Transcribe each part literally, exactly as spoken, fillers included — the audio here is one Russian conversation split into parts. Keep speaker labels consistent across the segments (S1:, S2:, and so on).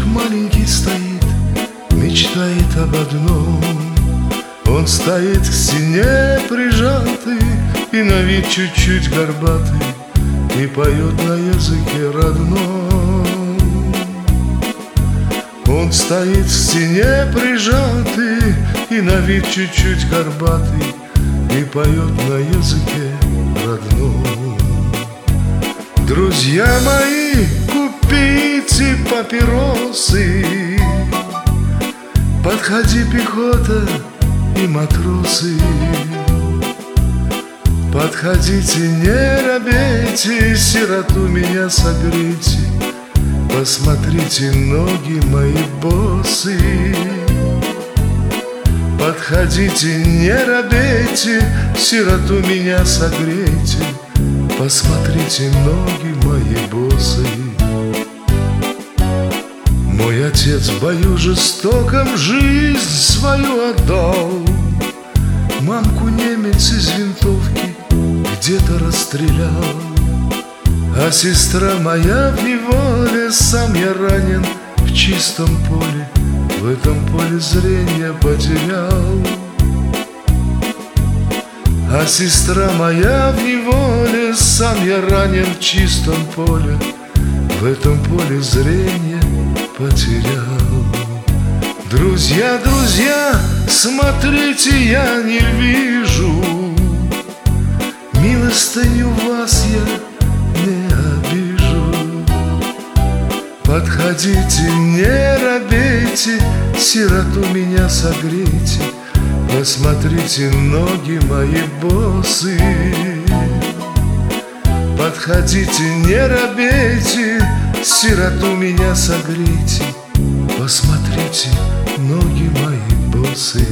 S1: маленький стоит, мечтает об одном. Он стоит к стене прижатый и на вид чуть-чуть горбатый, и поет на языке родном. Он стоит к стене прижатый и на вид чуть-чуть горбатый, и поет на языке родном. Друзья мои, купите папиросы, подходи, пехота и матросы. Подходите, не робейте, сироту меня согрейте, посмотрите, ноги мои босы. Подходите, не робейте, сироту меня согрейте, посмотрите, ноги мои босы. Мой отец в бою жестоком жизнь свою отдал, мамку немец из винтовки где-то расстрелял. А сестра моя в неволе, сам я ранен в чистом поле, в этом поле зрения потерял. А сестра моя в неволе, сам я ранен в чистом поле, в этом поле зрения потерял. Друзья, друзья, смотрите, я не вижу, милостыню вас я не обижу. Подходите, не робейте, сироту меня согрейте, посмотрите, ноги мои босы. Подходите, не робейте, сироту меня согрейте, посмотрите, ноги мои босы.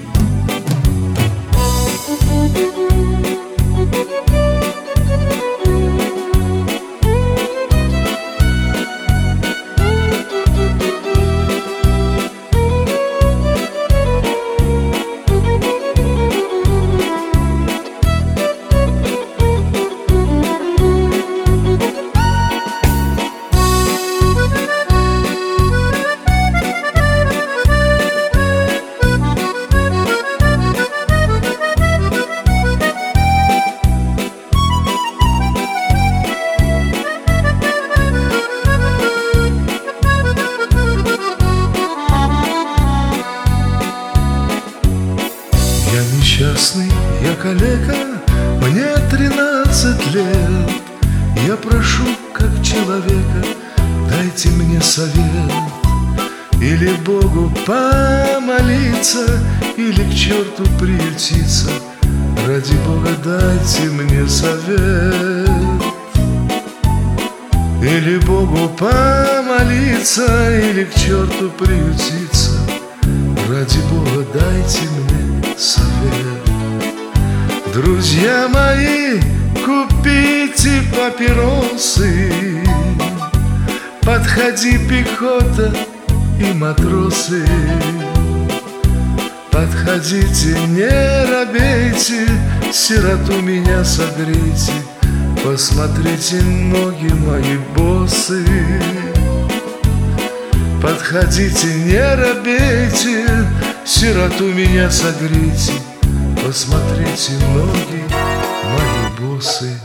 S1: Несчастный я калека, мне тринадцать лет. Я прошу, как человека, дайте мне совет. Или Богу помолиться, или к черту приютиться. Ради Бога дайте мне совет. Или Богу помолиться, или к черту приютиться. Ради Бога дайте мне совет. Друзья мои, купите папиросы, подходи, пехота и матросы. Подходите, не робейте, сироту меня согрейте, посмотрите, ноги мои босы. Подходите, не робейте, сироту меня согрейте, посмотрите, ноги мои босы.